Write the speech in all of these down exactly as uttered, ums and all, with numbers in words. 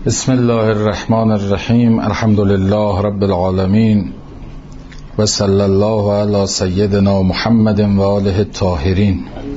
بسم الله الرحمن الرحیم. الحمد لله رب العالمین و صلی الله علی سیدنا محمد و آله الطاهرین.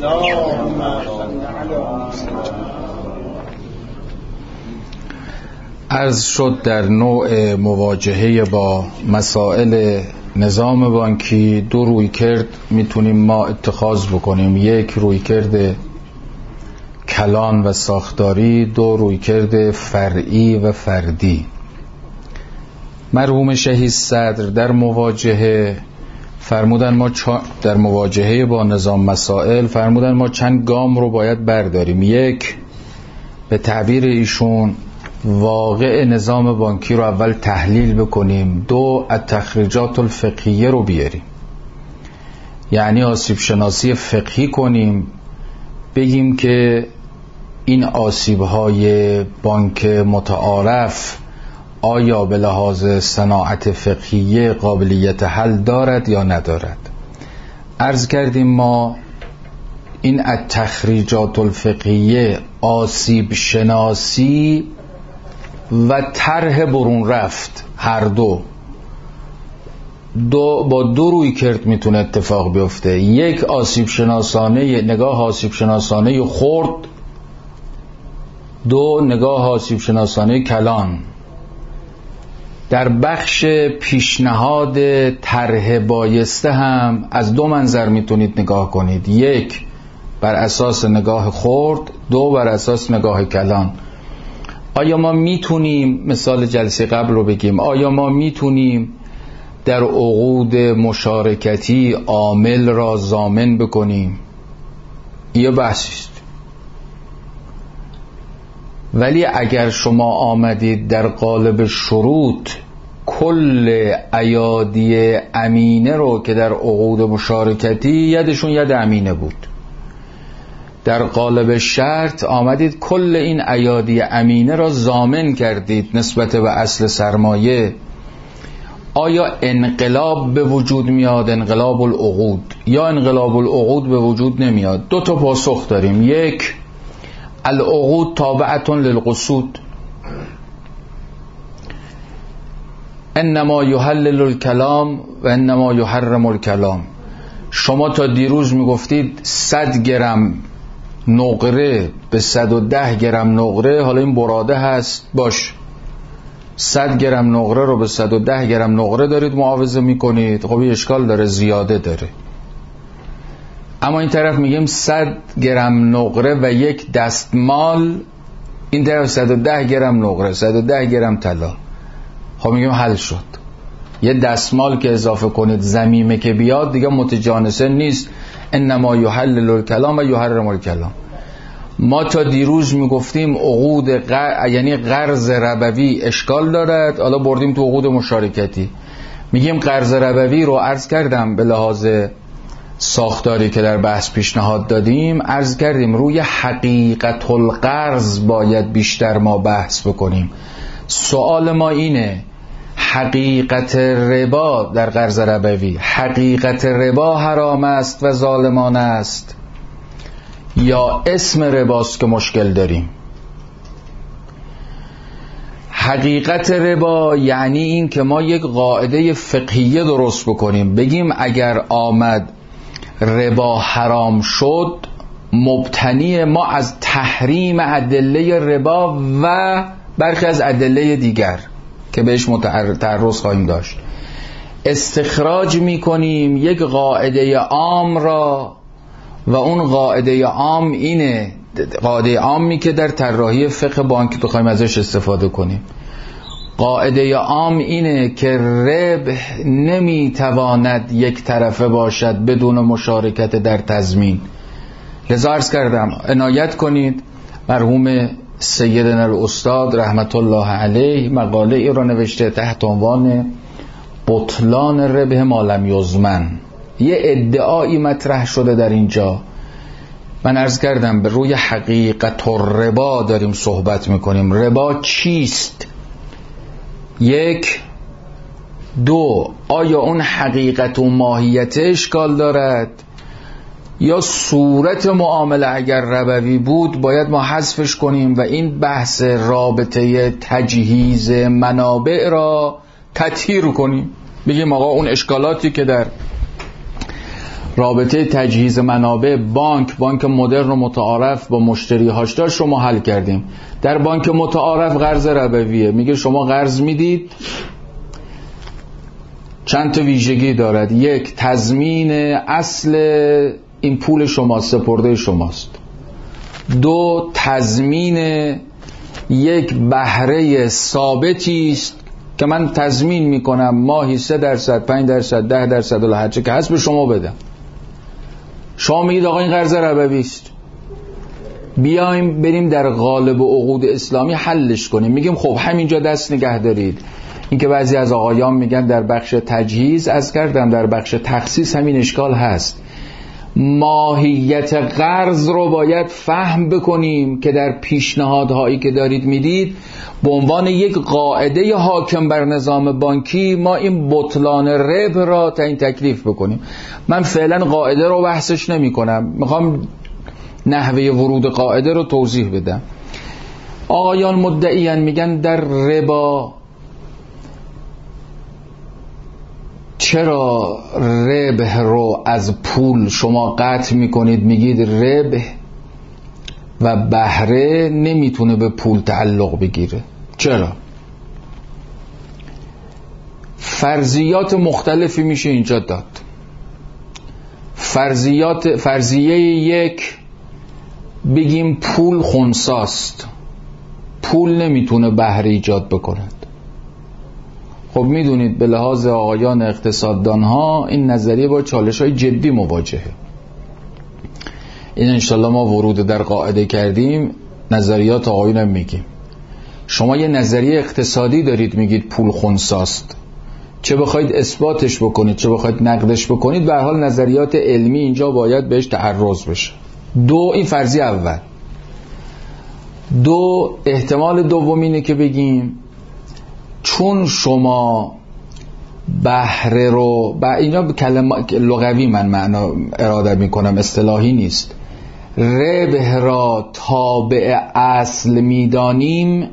عرض شد در نوع مواجهه با مسائل نظام بانکی دو رویکرد میتونیم ما اتخاذ بکنیم. یک رویکرد کلان و ساختاری، دو رویکرد فرعی و فردی. مرحوم شهید صدر در مواجهه فرمودن ما در مواجهه با نظام مسائل فرمودن ما چند گام رو باید برداریم. یک، به تعبیر ایشون واقع نظام بانکی رو اول تحلیل بکنیم. دو، التخریجات الفقهیه رو بیاریم، یعنی آسیب شناسی فقهی کنیم، بگیم که این آسیب‌های بانک متعارف آیا به لحاظ صناعت فقهیه قابلیت حل دارد یا ندارد. عرض کردیم ما این التخریجات الفقهیه آسیب شناسی و طرح برون رفت هر دو دو با دو روی کرد میتونه اتفاق بیفته. یک، آسیب شناسانه، نگاه آسیب شناسانه خرد. دو، نگاه آسیب شناسانه کلان. در بخش پیشنهاد طرح بایسته هم از دو منظر میتونید نگاه کنید. یک، بر اساس نگاه خرد. دو، بر اساس نگاه کلان. آیا ما میتونیم، مثال جلسه قبل رو بگیم، آیا ما میتونیم در عقود مشارکتی عامل را ضامن بکنیم؟ یه بحثی است. ولی اگر شما آمدید در قالب شروط کل ایادی امینه رو که در عقود مشارکتی یدشون ید امینه بود، در قالب شرط آمدید کل این ایادی امینه را ضامن کردید نسبت به اصل سرمایه، آیا انقلاب به وجود میاد، انقلاب العقود، یا انقلاب العقود به وجود نمیاد؟ دو تا پاسخ داریم. یک، العقود تابعة للقصود، انما یحلل الکلام و انما یحرم الکلام. شما تا دیروز میگفتید صد گرم نقره به صد و ده گرم نقره، حالا این براده هست، باش صد گرم نقره رو به صد و ده گرم نقره دارید معاوضه میکنید، خب این اشکال داره، زیاده داره. اما این طرف میگیم صد گرم نقره و یک دستمال، این طرف صد و ده گرم نقره، صد و ده گرم طلا. خب میگیم حل شد. یه دستمال که اضافه کنید ضمیمه که بیاد دیگه متجانسه نیست. انما یحلل الکلام و یحرم الکلام. ما تا دیروز میگفتیم عقود غر... یعنی قرض ربوی اشکال دارد، حالا بردیم تو عقود مشارکتی. میگیم قرض ربوی رو عرض کردم به لحاظ ساختاری که در بحث پیشنهاد دادیم، عرض کردیم روی حقیقت القرض باید بیشتر ما بحث بکنیم. سوال ما اینه، حقیقت ربا در قرض ربوی، حقیقت ربا حرام است و ظالمانه است یا اسم رباست که مشکل داریم؟ حقیقت ربا یعنی این که ما یک قاعده فقهیه درست بکنیم، بگیم اگر آمد ربا حرام شد، مبتنی ما از تحریم ادله ربا و برخی از ادله دیگر که بهش تعرض خواهیم داشت، استخراج میکنیم یک قاعده عام را، و اون قاعده عام اینه، قاعده عامی که در طراحی فقه بانکی تو خواهیم ازش استفاده کنیم. قاعده عام اینه که ربح نمیتواند یک طرفه باشد بدون مشارکت در تضمین. لذا عرض کردم عنایت کنید، مرحوم سیدنا الاستاد رحمت الله علیه مقاله ای را نوشته تحت عنوان بطلان ربح ما لم یضمن. یه ادعایی مطرح شده در اینجا. من عرض کردم به روی حقیقت الربا داریم صحبت میکنیم. ربا چیست؟ یک. دو، آیا اون حقیقت و ماهیت اشکال دارد؟ یا صورت معامله اگر ربوی بود باید ما حذفش کنیم و این بحث رابطه تجهیز منابع را تطهیر کنیم، بگیم آقا اون اشکالاتی که در رابطه تجهیز منابع بانک بانک مدرن و متعارف با مشتری‌هاش داشت شما حل کردیم. در بانک متعارف قرض ربویه، میگه شما قرض میدید چند تا ویژگی دارد. یک، تضمین اصل این پول شما سپرده شماست. دو، تضمین یک بهره ثابتی است که من تضمین میکنم ماهی سه درصد پنج درصد ده درصد ولی هرچه که هست به شما بدم. شما میگید آقا این قرض ربوی است، بیایم بریم در قالب عقود اسلامی حلش کنیم. میگیم خب همینجا دست نگه دارید. این که بعضی از آقایان میگن در بخش تجهیز، از کردم در بخش تخصیص همین اشکال هست. ماهیت قرض رو باید فهم بکنیم که در پیشنهادهایی که دارید میدید به عنوان یک قاعده حاکم بر نظام بانکی ما این بطلان ربح را تعیین تکلیف بکنیم. من فعلا قاعده رو بحثش نمی کنم، میخوام نحوه ورود قاعده رو توضیح بدم. آقایان مدعیان میگن در ربا چرا ربح رو از پول شما قطع میکنید؟ میگید ربح و بهره نمیتونه به پول تعلق بگیره. چرا؟ فرضیات مختلفی میشه اینجا داد. فرضیات فرضیه یک، بگیم پول خنثیست، پول نمیتونه بهره ایجاد بکند. خب میدونید به لحاظ آقایان اقتصاددان ها این نظریه با چالش های جدی مواجهه. این انشالله ما ورود در قاعده کردیم نظریات آقایون هم میگیم. شما یه نظریه اقتصادی دارید میگید پول خنثیست، چه بخواید اثباتش بکنید چه بخواید نقدش بکنید، به هر حال نظریات علمی اینجا باید بهش تعرض بشه. دو، این فرضیه اول. دو، احتمال دومینه که بگیم چون شما بهره رو با اینا کلمات لغوی من معنا اراده میکنم، اصطلاحی نیست، ربح را تابع اصل میدانیم،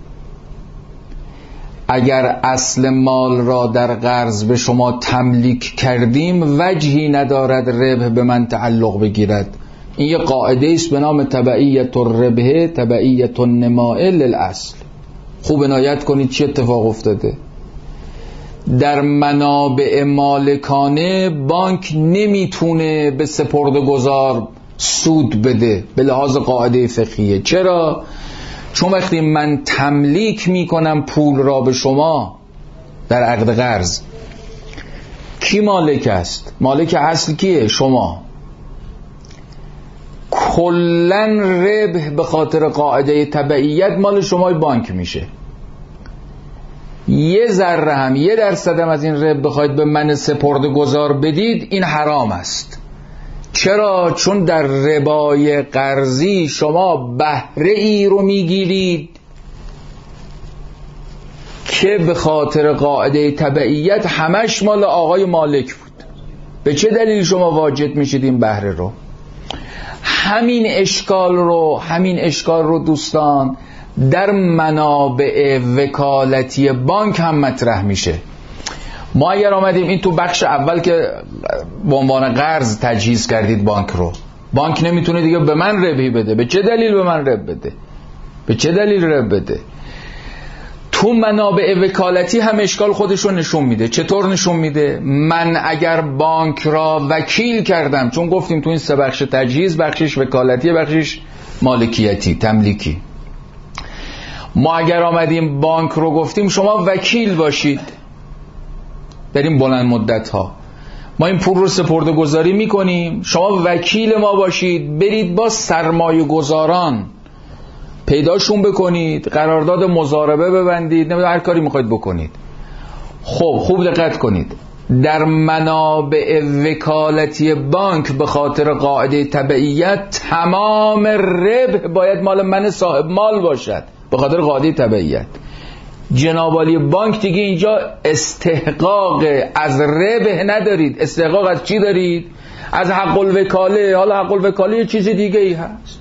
اگر اصل مال را در قرض به شما تملیک کردیم وجهی ندارد ربح به من تعلق بگیرد. این یه قاعده است به نام تبعیت الربح تبعیت النماء للاصل. خوب عنایت کنید چی اتفاق افتاده. در منابع مالکانه بانک نمیتونه به سپرده‌گذار سود بده به لحاظ قاعده فقهیه. چرا؟ چون وقتی من تملیک میکنم پول را به شما در عقد قرض، کی مالک است؟ مالک اصل کیه؟ شما. کلن ربح به خاطر قاعده تبعیت مال شمای بانک میشه. یه ذره هم یه درصد هم از این ربح بخواید به من سپرده گذار بدید این حرام است. چرا؟ چون در ربای قرضی شما بهره ای رو میگیرید که به خاطر قاعده تبعیت همش مال آقای مالک بود. به چه دلیل شما واجد میشید این بهره رو؟ همین اشکال رو همین اشکال رو دوستان در منابع وکالتی بانک هم مطرح میشه. ما اگر آمدیم این تو بخش اول که به عنوان قرض تجهیز کردید بانک رو، بانک نمیتونه دیگه به من ربحی بده. به چه دلیل به من ربح بده؟ به چه دلیل ربح بده؟ تو منابع وکالتی هم اشکال خودش رو نشون میده. چطور نشون میده؟ من اگر بانک را وکیل کردم، چون گفتیم تو این سه بخش تجهیز، بخشش وکالتی بخشش مالکیتی تملیکی، ما اگر آمدیم بانک رو گفتیم شما وکیل باشید در این بلند مدت ها، ما این پول رو سپرده گذاری میکنیم، شما وکیل ما باشید، برید با سرمایه گذاران پیداشون بکنید، قرارداد مضاربه ببندید، نمیدونم هر کاری میخواید بکنید. خب خوب دقت کنید، در منابع وکالتی بانک به خاطر قاعده تبعیت تمام ربح باید مال من صاحب مال باشد به خاطر قاعده تبعیت. جناب عالی بانک دیگه اینجا استحقاق از ربح ندارید. استحقاق از چی دارید؟ از حق الوکاله. حالا حق الوکاله یه چیز دیگه ای هست.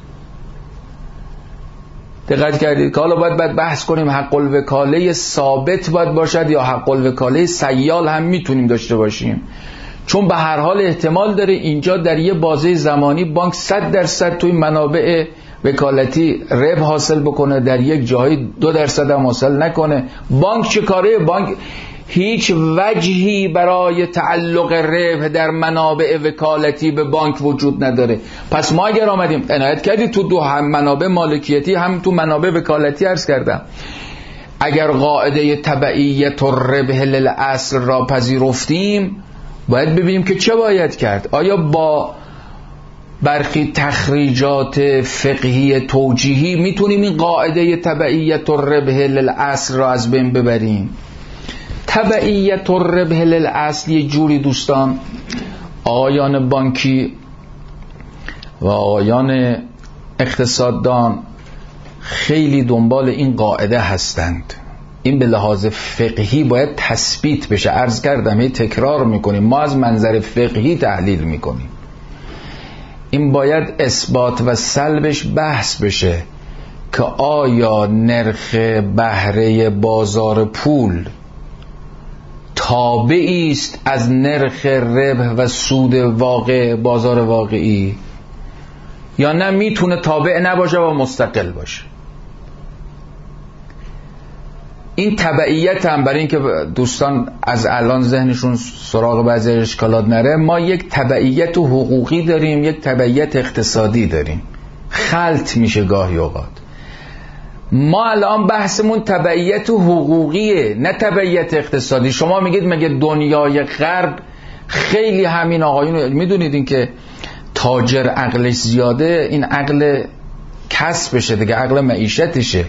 دقت کردید که حالا باید باید بحث کنیم حق الوکاله ثابت باید باشد یا حق الوکاله سیال هم میتونیم داشته باشیم، چون به هر حال احتمال داره اینجا در یه بازه زمانی بانک صد درصد توی منابع وکالتی ربح حاصل بکنه، در یک جایی دو درصد هم حاصل نکنه. بانک چه کاره؟ بانک هیچ وجهی برای تعلق ربح در منابع وکالتی به بانک وجود نداره. پس ما اگر آمدیم عنایت کردید تو دو هم منابع مالکیتی هم تو منابع وکالتی عرض کردم، اگر قاعده تبعیت الربح للاصل را پذیرفتیم باید ببینیم که چه باید کرد. آیا با برخی تخریجات فقهی توجیهی میتونیم این قاعده تبعیت الربح للاصل را از بین ببریم؟ تبعیت الربح للاصل یه جوری دوستان آقایان بانکی و آقایان اقتصاددان خیلی دنبال این قاعده هستند. این به لحاظ فقهی باید تثبیت بشه. عرض کردم هی تکرار میکنیم، ما از منظر فقهی تحلیل میکنیم. این باید اثبات و سلبش بحث بشه که آیا نرخ بهره بازار پول تابعی است از نرخ ربح و سود واقع بازار واقعی یا نه میتونه تابع نباشه و مستقل باشه. این تبعیت هم برای اینکه دوستان از الان ذهنشون سراغ بعضی اشکالات نره، ما یک تبعیت حقوقی داریم، یک تبعیت اقتصادی داریم. خلط میشه گاهی اوقات. ما الان بحثمون تبعیت حقوقیه نه تبعیت اقتصادی. شما میگید مگه دنیای غرب خیلی همین آقایون میدونید این که تاجر عقلش زیاده، این عقل کسبشه دیگه، عقل معیشتشه،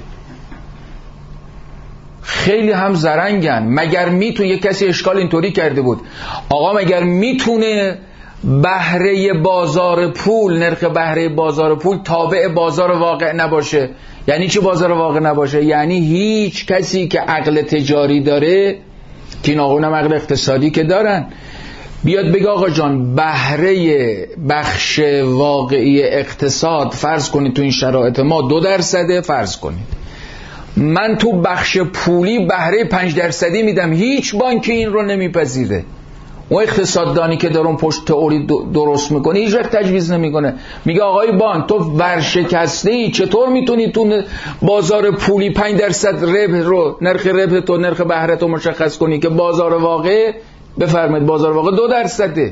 خیلی هم زرنگن. مگر میتونه یک کسی اشکال اینطوری کرده بود آقا مگر میتونه بهره بازار پول، نرخ بهره بازار پول تابع بازار واقع نباشه؟ یعنی چی بازار واقع نباشه؟ یعنی هیچ کسی که عقل تجاری داره، که این آقایون هم عقل اقتصادی که دارن، بیاد بگه آقا جان بهره بخش واقعی اقتصاد فرض کنید تو این شرایط ما دو درصده، فرض کنید من تو بخش پولی بهره پنج درصدی میدم، هیچ بانکی این رو نمیپذیره. اون اقتصاددانی که در اون پشت تئوری درست میکنه هیچ وقت تجویز نمیکنه، میگه آقای بانک تو ورشکسته ای، چطور میتونی تو بازار پولی پنج درصد ربح رو، نرخ ربح تو، نرخ بهره تو مشخص کنی که بازار واقع، بفرمایید بازار واقع دو درصده.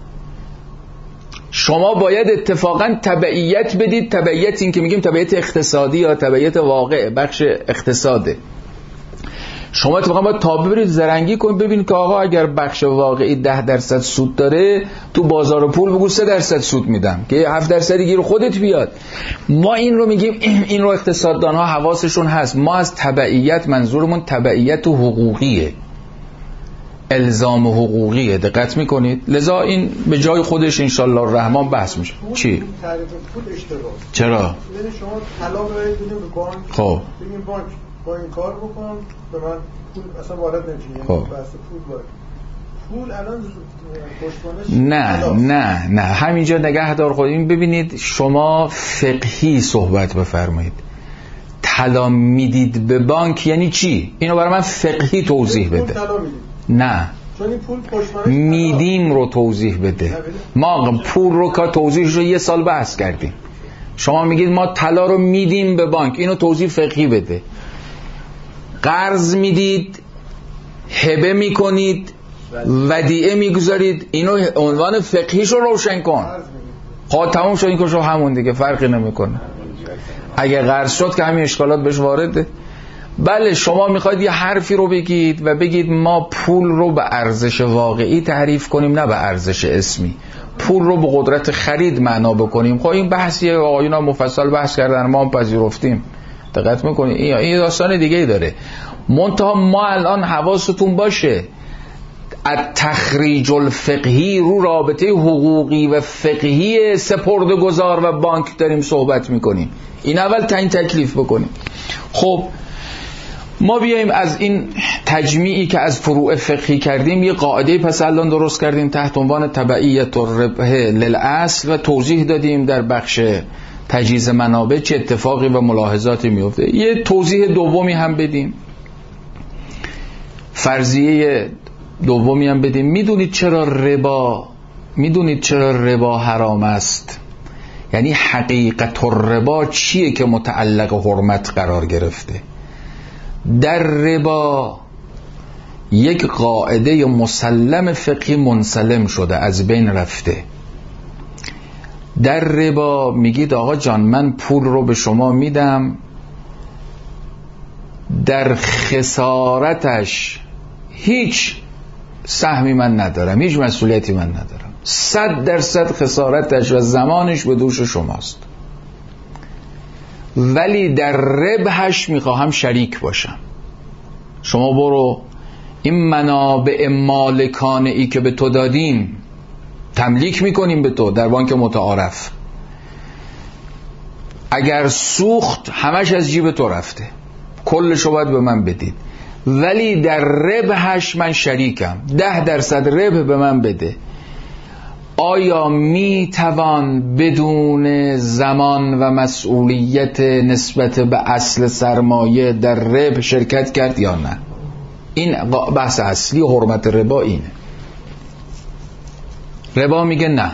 شما باید اتفاقا تبعیت بدید. تبعیت این که میگیم تبعیت اقتصادی یا تبعیت واقع بخش اقتصاده. شما اتفاقا باید تابع برید زرنگی کنید ببینید که آقا اگر بخش واقعی ده درصد سود داره تو بازار پول بگو سه درصد سود میدم که هفت درصدی گیر خودت بیاد. ما این رو میگیم، این رو اقتصاددان ها حواسشون هست. ما از تبعیت منظورمون تبعیت حقوقیه، الزام حقوقیه. دقت میکنید؟ لذا این به جای خودش انشالله الرحمن بحث میشه. چی؟ تعریف پول اشتباه. چرا؟ ببین شما طلا رو بدید به بانک، خب ببین بانک با این کار بکن به من پول اصلا وارد نمیشه. خب بحث پول وارد. پول الان پشتوانش نه نه نه همینجا نگهدار خودین. ببینید شما فقهی صحبت بفرمایید. طلا میدید به بانک یعنی چی؟ اینو برای من فقهی توضیح بده. نه چون این پول پشتوانش میدیم رو توضیح بده. ما پول رو که توضیحش رو یه سال بحث کردیم. شما میگید ما طلا رو میدیم به بانک، اینو توضیح فقهی بده. قرض میدید، هبه میکنید، ودیعه میگذارید، اینو عنوان فقهیش رو روشن کن. خواهد تموم شد این کشو همون دیگه، فرقی نمیکنه. اگه قرض شد که همین اشکالات بهش وارده. بله شما میخواید یه حرفی رو بگید و بگید ما پول رو به ارزش واقعی تعریف کنیم نه به ارزش اسمی، پول رو به قدرت خرید معنا بکنیم. خب این بحثیه، آقایونا مفصل بحث کردن، ما هم پذیرفتیم. دقت میکنید؟ این این داستان دیگه ای داره. منتها ما الان حواستون باشه التخریج الفقهی رو رابطه حقوقی و فقهی سپرده‌گذار و بانک داریم صحبت میکنیم. این اول تعیین تکلیف بکنیم. خب ما بیاییم از این تجمیعی که از فروع فقهی کردیم یه قاعده پس الان درست کردیم تحت عنوان تبعیت الربح للاصل و توضیح دادیم در بخش تجهیز منابع چه اتفاقی و ملاحظاتی میفته. یه توضیح دومی هم بدیم، فرضیه دومی هم بدیم. میدونید چرا ربا میدونید چرا ربا حرام است؟ یعنی حقیقت الربا چیه که متعلق حرمت قرار گرفته؟ در ربا یک قاعده مسلم فقهی منسلم شده، از بین رفته. در ربا میگید آقا جان من پول رو به شما میدم، در خسارتش هیچ سهمی من ندارم، هیچ مسئولیتی من ندارم، صد درصد خسارتش و زمانش به دوش شماست، ولی در ربحش میخواهم شریک باشم. شما برو این منابع مالکانه ای که به تو دادیم تملیک میکنیم به تو در بانک متعارف، اگر سوخت همش از جیب تو رفته، کلشو باید به من بدید، ولی در ربحش من شریکم، ده درصد ربح به من بده. آیا می توان بدون زمان و مسئولیت نسبت به اصل سرمایه در ربح شرکت کرد یا نه؟ این بحث اصلی حرمت ربا اینه. ربا میگه نه،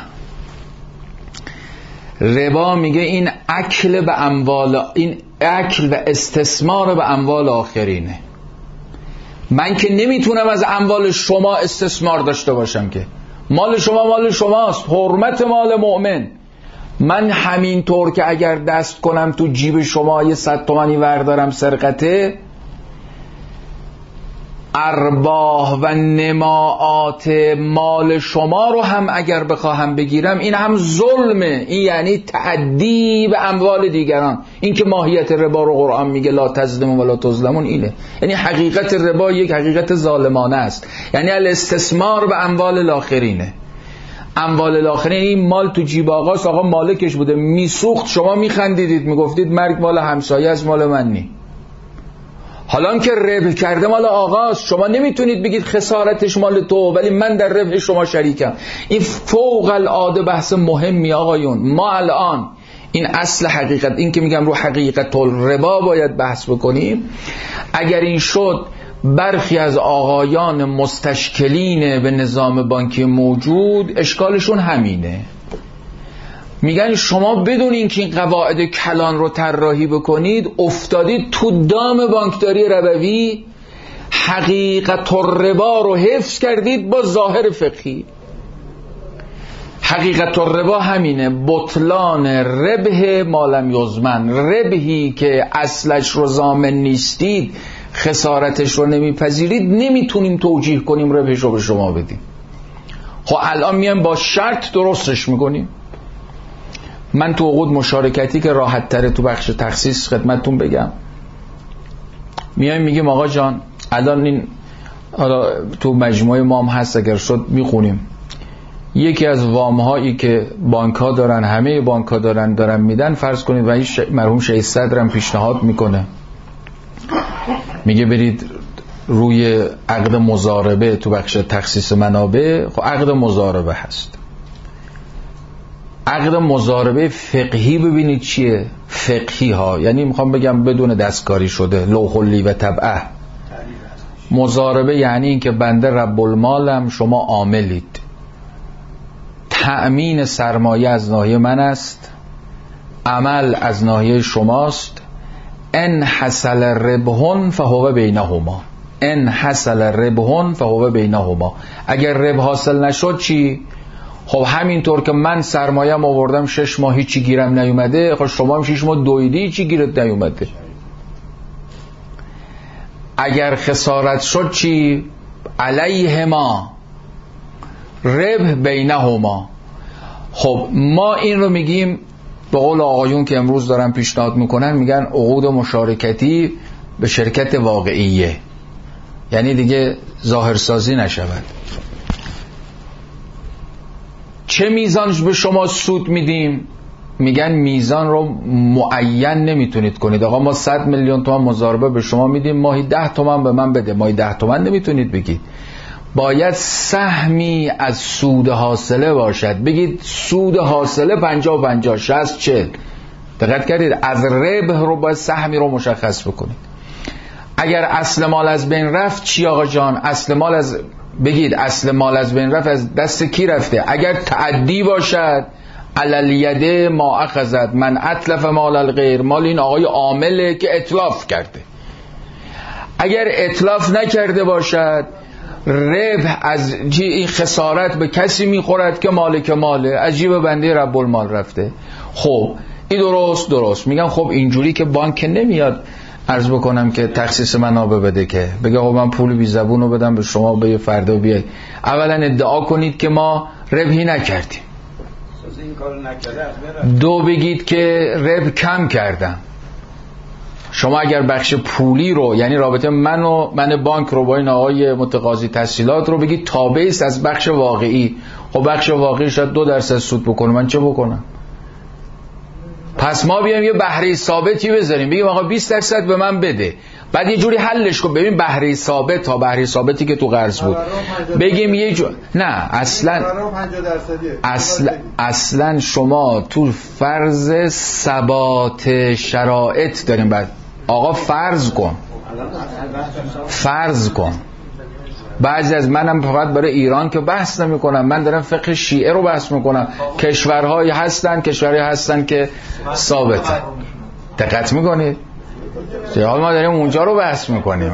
ربا میگه این اکل به اموال، این اکل و استثمار به اموال آخرینه. من که نمیتونم از اموال شما استثمار داشته باشم، که مال شما مال شماست، حرمت مال مؤمن. من همینطور که اگر دست کنم تو جیب شما یه صد تومانی وردارم سرقته، ارباح و نماعات مال شما رو هم اگر بخواهم بگیرم، این هم ظلمه، این یعنی تعدی به اموال دیگران. این که ماهیت ربا رو قرآن میگه لا تظلمون ولا تظلمون، اینه. یعنی حقیقت ربا یک حقیقت ظالمانه است، یعنی الاستثمار به اموال الاخرینه. اموال الاخرین، این مال تو جیب آقاست، آقا مالکش بوده، میسوخت، شما میخندیدید میگفتید مرگ مال همسایه است، مال من نی. حالا که ربح کرده مال آقاست، شما نمیتونید بگید خسارتش مال تو، ولی من در ربح شما شریکم. این فوق العاده بحث مهمی آقایون. ما الان این اصل حقیقت، این که میگم رو حقیقت الربا باید بحث بکنیم. اگر این شد، برخی از آقایان مستشکلین به نظام بانکی موجود اشکالشون همینه، میگن شما بدون اینکه این قواعد کلان رو طراحی بکنید افتادید تو دام بانکداری ربوی، حقیقت الربا رو حفظ کردید با ظاهر فقهی. حقیقت الربا همینه، بطلان ربح مالم یضمن، ربحی که اصلش رو ضامن نیستید، خسارتش رو نمیپذیرید، نمیتونیم توجیه کنیم ربحش رو به شما بدیم. خب الان میایم با شرط درستش میکنیم. من تو عقود مشارکتی که راحت تره تو بخش تخصیص خدمتتون بگم، میایم میگیم آقا جان الان این حالا تو مجموعه ما هم هست، اگر شد میخونیم، یکی از وام هایی که بانک ها دارن، همه بانک ها دارن دارن میدن، فرض کنید و این ش... مرحوم شیخ صدر هم پیشنهاد میکنه، میگه برید روی عقد مضاربه تو بخش تخصیص منابع. خب عقد مضاربه هست، عقد مضاربه فقهی ببینید چیه، فقهی ها، یعنی میخوام بگم بدون دستکاری شده، لوحلی و طبعه. مضاربه یعنی این که بنده رب المالم، شما عاملید، تأمین سرمایه از ناحیه من است، عمل از ناحیه شماست. ان حصل ربح فهو بینهما، ان حصل ربح فهو بینهما. اگر ربح حاصل نشد چی؟ خب همینطور که من سرمایه‌ام آوردم شش ماه هیچی گیرم نیومده، خب شما هم شش ماه دویدی هیچی گیرت نیومده. اگر خسارت شد چی؟ علیهما، ربح بینهما. خب ما این رو میگیم به قول آقایون که امروز دارن پیشنهاد میکنن، میگن عقود مشارکتی به شرکت واقعیه، یعنی دیگه ظاهرسازی نشود. چه میزانش به شما سود میدیم؟ میگن میزان رو معین نمیتونید کنید. آقا ما صد میلیون تومان مضاربه به شما میدیم، ماهی ده تومن به من بده. ماهی ده تومن نمیتونید بگید، باید سهمی از سود حاصله باشد. بگید سود حاصله پنجاه و پنجاه، شصت چهل. دقت کردید؟ از ربح رو باید سهمی رو مشخص بکنید. اگر اصل مال از بین رفت چی آقا جان؟ اصل مال از بگید اصل مال از بین رفت از دست کی رفته؟ اگر تعدی باشد علیلیده ما اخذت من اتلف مال الغیر، مال این آقای عامله که اتلاف کرده. اگر اتلاف نکرده باشد ربح از جی این خسارت به کسی میخورد که مالک ماله، از جیب بنده رب المال رفته. خب این درست درست میگم. خب اینجوری که بانک نمیاد عرض بکنم که تخصیص منابع بده که بگه خب من پول بی زبونو بدم به شما به فردا بیای. اولا ادعا کنید که ما ربحی نکردیم، دو بگید که ربح کم کردم. شما اگر بخش پولی رو یعنی رابطه من و من بانک رو با این آقای متقاضی تسهیلات رو بگید تابع است از بخش واقعی، خب بخش واقعی شاید دو درصد سود بکنه، من چه بکنم؟ پس ما بیایم یه بهره ثابتی بذاریم بگیم آقا بیست درصد به من بده، بعد یه جوری حلش کن. ببین بهره ثابت تا بهره ثابتی که تو قرض بود بگیم یه جو... نه اصلا اصلا اصلا شما تو فرض ثبات شرایط داریم. بعد آقا فرض کن فرض کن بعضی از منم فقط برای ایران که بحث نمی کنم، من دارم فقه شیعه رو بحث میکنم. کشورهایی هستن کشورهایی هستن که ثابته. دقت میکنید؟ حال ما داریم اونجا رو بحث میکنیم.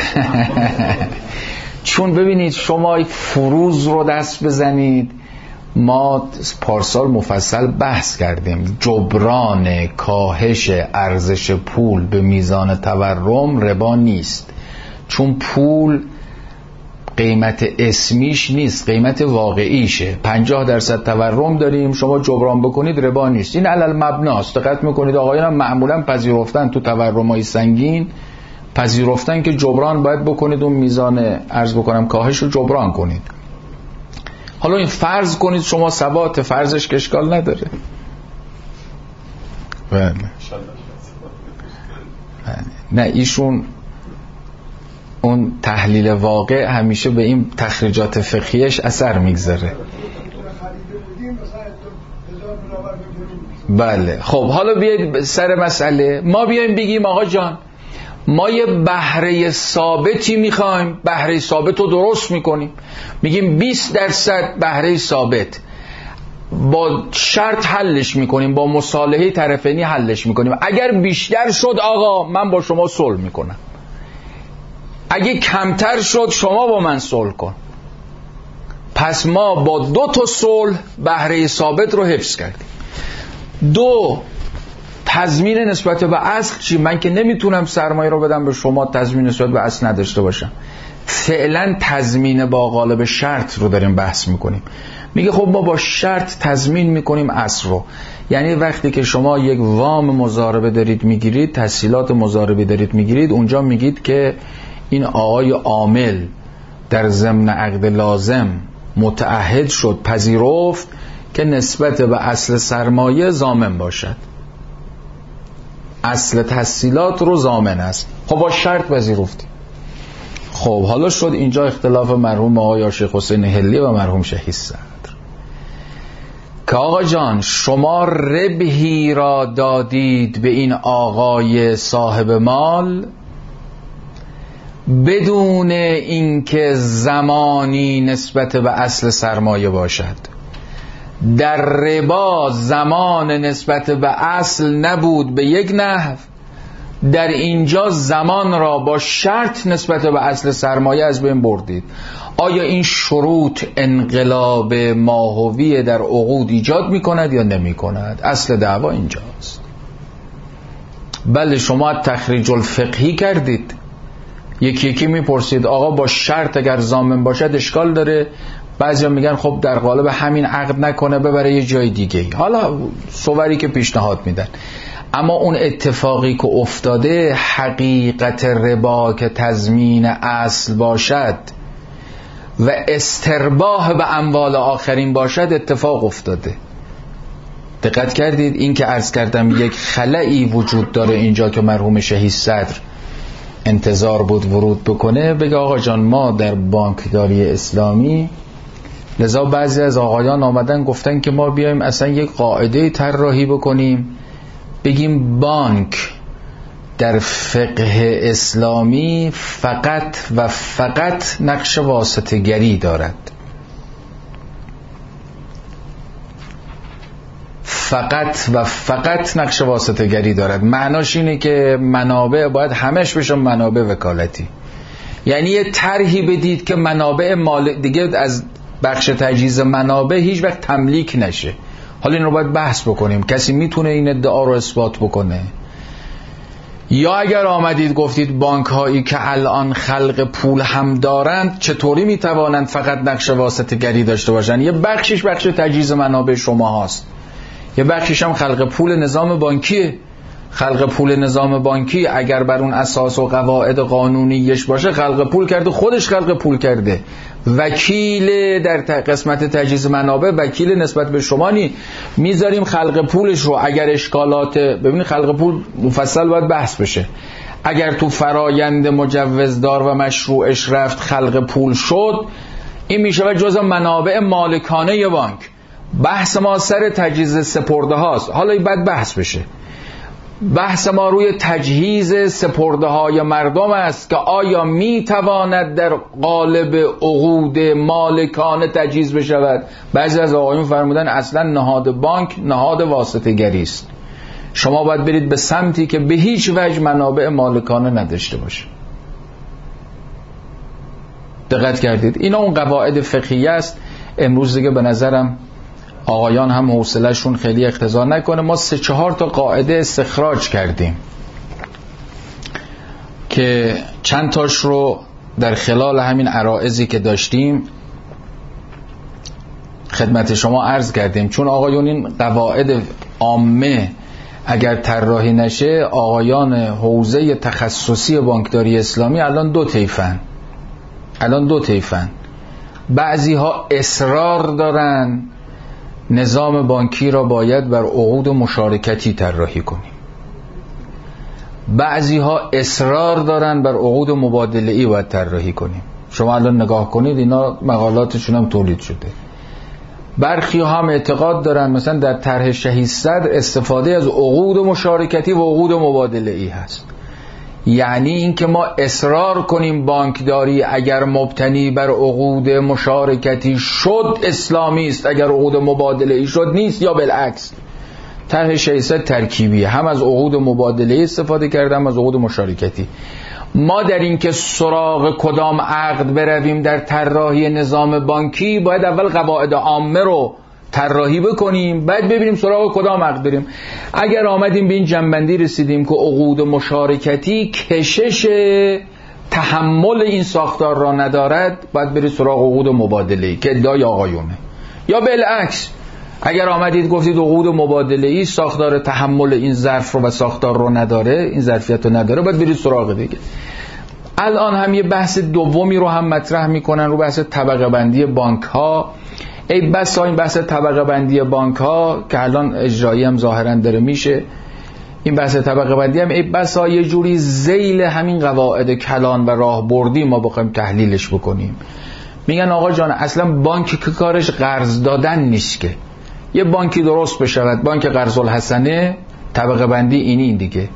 چون ببینید شما فروز رو دست بزنید، ما پارسال مفصل بحث کردیم جبران کاهش ارزش پول به میزان تورم ربا نیست، چون پول قیمت اسمیش نیست، قیمت واقعیشه. پنجاه درصد تورم داریم، شما جبران بکنید ربا نیست. این علل مبناست. دقت میکنید آقایان هم معمولا پذیرفتن تو تورمای سنگین، پذیرفتن که جبران باید بکنید، اون میزان عرض بکنم کاهش رو جبران کنید. حالا این فرض کنید شما ثبات، فرضش که اشکال نداره. بله نه ایشون اون تحلیل واقع همیشه به این تخریجات فقهیش اثر میگذاره. بله خب حالا بیایید سر مسئله. ما بیایم بگیم آقا جان ما یه بهره ثابتی میخوایم، بهره ثابت رو درست میکنیم، میگیم بیست درصد بهره ثابت، با شرط حلش میکنیم، با مصالحه طرفینی حلش میکنیم. اگر بیشتر شد آقا من با شما صلح میکنم، اگه کمتر شد شما با من صلح کن. پس ما با دو تا صلح بهره ثابت رو حفظ کردیم. دو، تضمین نسبت به اصل چی؟ من که نمیتونم سرمایه رو بدم به شما تضمین نسبت به اصل نداشته باشم. فعلا تضمین با قالب شرط رو داریم بحث میکنیم. میگه خب ما با شرط تضمین میکنیم اصل رو. یعنی وقتی که شما یک وام مضاربه دارید میگیرید، تسهیلات مضاربه دارید میگیرید، اونجا میگید که این آقای عامل در ضمن عقد لازم متعهد شد، پذیرفت که نسبت به اصل سرمایه ضامن باشد، اصل تسهیلات رو ضامن است. خب با شرط پذیرفتیم. خب حالا شد اینجا اختلاف مرحوم آقای شیخ حسین حلی و مرحوم شهید صدر که آقا جان شما ربحی را دادید به این آقای صاحب مال بدون اینکه زمانی نسبت به اصل سرمایه باشد. در ربا زمان نسبت به اصل نبود به یک نحو، در اینجا زمان را با شرط نسبت به اصل سرمایه از بین بردید. آیا این شروط انقلاب ماهوی در عقود ایجاد می کند یا نمی کند؟ اصل دعوا اینجاست. بله شما تخریج الفقهی کردید، یکی یکی میپرسید آقا با شرط اگر ضامن باشد اشکال داره؟ بعضیا میگن خب در قالب همین عقد نکنه ببره یه جای دیگه. حالا صوری که پیشنهاد میدن. اما اون اتفاقی که افتاده حقیقت ربا که تضمین اصل باشد و استرباح به اموال آخرین باشد اتفاق افتاده. دقت کردید؟ این که عرض کردم یک خلایی وجود داره اینجا که مرحوم شهید صدر انتظار بود ورود بکنه، بگه آقا جان ما در بانکداری اسلامی، لذا بعضی از آقایان آمدن گفتن که ما بیایم اصلا یک قاعده طراحی بکنیم، بگیم بانک در فقه اسلامی فقط و فقط نقش واسطه گری دارد، فقط و فقط نقش واسطه گری دارد. معناش اینه که منابع باید همش بشه منابع وکالتی، یعنی یه طرحی بدید که منابع مال دیگه از بخش تجهیز منابع هیچ وقت تملیک نشه. حالا این رو باید بحث بکنیم، کسی میتونه این ادعا رو اثبات بکنه؟ یا اگر آمدید گفتید بانک هایی که الان خلق پول هم دارند چطوری میتوانند فقط نقش واسطه گری داشته باشند؟ یه بخشش بخش تجهیز منابع شما هاست، یه بخشش هم خلق پول نظام بانکیه. خلق پول نظام بانکی اگر بر اون اساس و قواعد قانونیش باشه، خلق پول کرده، خودش خلق پول کرده. وکیل در قسمت تجهیز منابع وکیل نسبت به شما نی، میذاریم خلق پولش رو. اگر اشکالات، ببینید خلق پول مفصل باید بحث بشه، اگر تو فرایند مجوزدار و مشروعش رفت خلق پول شد، این میشه و جزء منابع مالکانه ی بانک. بحث ما سر تجهیز سپرده هاست، حالا این بعد بحث بشه. بحث ما روی تجهیز سپرده های مردم است که آیا می تواند در قالب عقود مالکانه تجهیز بشود. بعضی از آقایون فرمودن اصلا نهاد بانک نهاد واسطه گری است، شما باید برید به سمتی که به هیچ وجه منابع مالکانه نداشته باشه. دقت کردید؟ اینا اون قواعد فقهی است. امروز دیگه به نظرم آقایان هم حوصله‌شون خیلی اقتضا نکنه. ما سه چهار تا قاعده استخراج کردیم که چند تاش رو در خلال همین عرائضی که داشتیم خدمت شما عرض کردیم. چون آقایون این قواعد عامه اگر طراحی نشه، آقایان حوزه تخصصی بانکداری اسلامی الان دو طیفن. الان دو طیفن. بعضی ها اصرار دارن نظام بانکی را باید بر عقود مشارکتی طراحی کنیم، بعضی ها اصرار دارن بر عقود مبادله‌ای باید طراحی کنیم. شما الان نگاه کنید اینا مقالاتشون هم تولید شده. برخی هم اعتقاد دارن مثلا در طرح شهید صدر استفاده از عقود مشارکتی و عقود مبادله‌ای هست، یعنی این که ما اصرار کنیم بانکداری اگر مبتنی بر عقود مشارکتی شد اسلامی است، اگر عقود مبادله‌ای شد نیست، یا بالعکس. طرح شهید صدر ترکیبیه، هم از عقود مبادله‌ای استفاده کرده هم از عقود مشارکتی. ما در این که سراغ کدام عقد برویم در طراحی نظام بانکی، باید اول قواعد عامه رو طراحی بکنیم، بعد ببینیم سراغ کدام عقد بریم. اگر آمدیم به این جنبندی رسیدیم که عقود مشارکتی کشش تحمل این ساختار را ندارد، باید برید سراغ عقود مبادله‌ای که ادعای آقایونه. یا بالعکس، اگر آمدید گفتید عقود مبادله‌ای ساختار تحمل این ظرف رو و ساختار رو نداره، این ظرفیت رو نداره، باید برید سراغ دیگه. الان هم یه بحث دومی رو هم مطرح میکنن، رو بحث طبقه بندی بانک ها. ای بسا این بحث طبقه بندی بانک ها که الان اجرایی هم ظاهرا داره میشه، این بحث طبقه بندی هم ای بسا یه جوری ذیل همین قواعد کلان و راهبردی ما بخوایم تحلیلش بکنیم. میگن آقا جان اصلا بانک که کارش قرض دادن نیست، که یه بانکی درست بشود، بانک قرض الحسنه، طبقه بندی اینی این دیگه،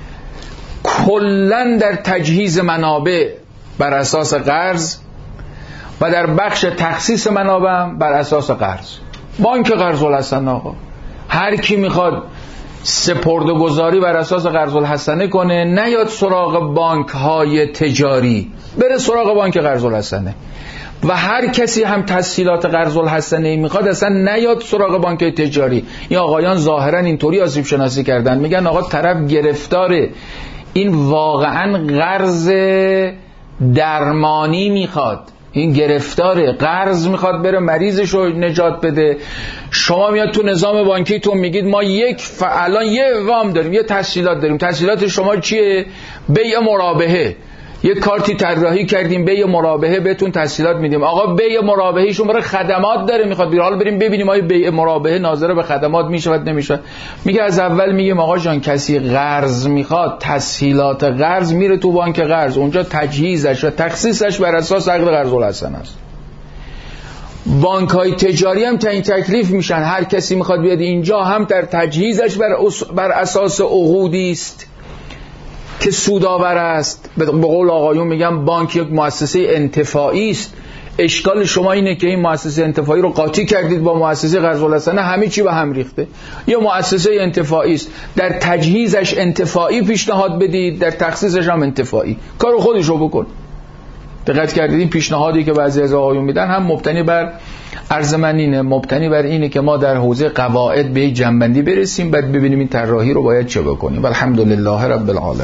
کلن در تجهیز منابع بر اساس قرض و در بخش تخصیص منابع بر اساس قرض. بانک قرض الحسنه آقا، هر کی میخواد سپرده‌گذاری بر اساس قرض الحسنه کنه، نیاد سراغ بانک های تجاری، بره سراغ بانک قرض الحسنه. و هر کسی هم تسهیلات قرض الحسنه میخواد، اصلا نیاد سراغ بانک تجاری. این آقایان ظاهرا اینطوری آسیب شناسی کردن، میگن آقا طرف گرفتاره، این واقعا قرض درمانی میخواد، این گرفتاره، قرض میخواد بره مریضش رو نجات بده. شما میاد تو نظام بانکیتون میگید ما یک فعلا یه وام داریم، یه تسهیلات داریم، تسهیلات شما چیه؟ بیع مرابحه. یه کارتی طراحی کردیم به مرابحه بهتون تسهیلات میدیم. آقا به مرابحهشون برای خدمات داره میخواد بیره، حالا بریم ببینیم آیا به مرابحه ناظر به خدمات میشود نمیشه. میگه از اول میگیم آقا جان کسی قرض میخواد، تسهیلات قرض میره تو بانک قرض، اونجا تجهیزش و تخصیصش بر اساس عقد قرض الحسن است. بانک های تجاری هم تعیین تکلیف میشن، هر کسی میخواد بیاد اینجا هم در تجهیزش بر, بر اساس عقودی است که سودآور است. به قول آقایون میگم بانک یک مؤسسه انتفاعی است. اشکال شما اینه که این مؤسسه انتفاعی رو قاطی کردید با مؤسسه قرض الحسن، همه چی به هم ریخته. یه مؤسسه انتفاعی است، در تجهیزش انتفاعی پیشنهاد بدید، در تخصیصش هم انتفاعی. کارو خودش رو بکن. دقت کردید این پیشنهادی که بعضی از آقایون میدن هم مبتنی بر عرض من اینه، مبتنی بر اینه که ما در حوزه قواعد به جنبندی برسیم، بعد ببینیم این طراحی رو باید چه بکنیم. الحمدلله رب العالمین.